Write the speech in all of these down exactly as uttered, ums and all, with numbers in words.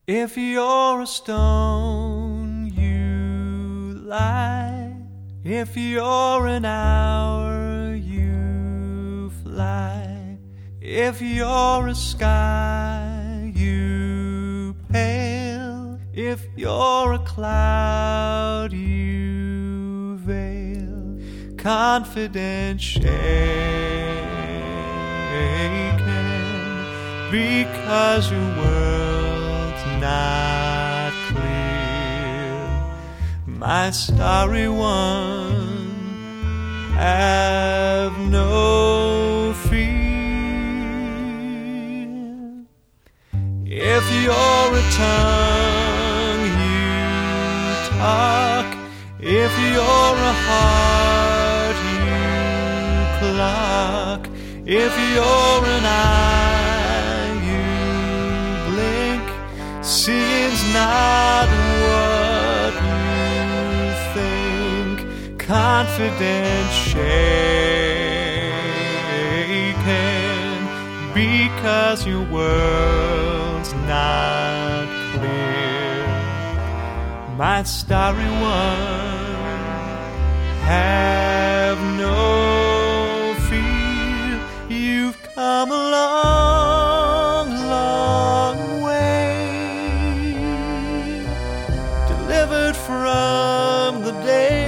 If you're a stone, you lie. If you're an hour, you fly. If you're a sky, you pale. If you're a cloud, you veil. Confident shaken, because your world's not clear. My starry one, have no fear. If you're a tongue, you talk. If you're a heart, you clock. If you're an eye, you blink. Seeing's not what you think. Confident shaken, because your world's not clear. My starry one, have no fear. You've come a long, long way, delivered from the day,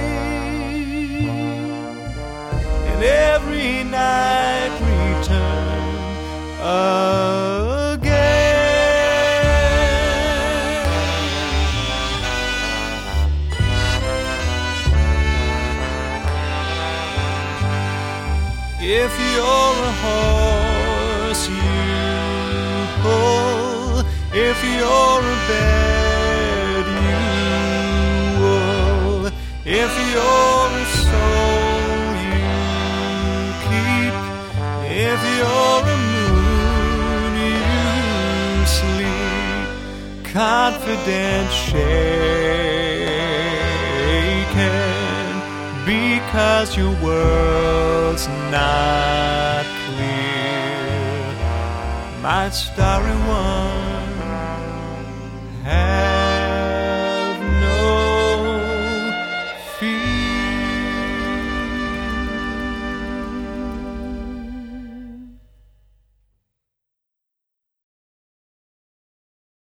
and every night return again. If you're a horse, you pull. If you're a bed, you wool. If you're a soul, you keep. If you're a moon, you sleep. Confident shaken, because your world's not clear. My starry one,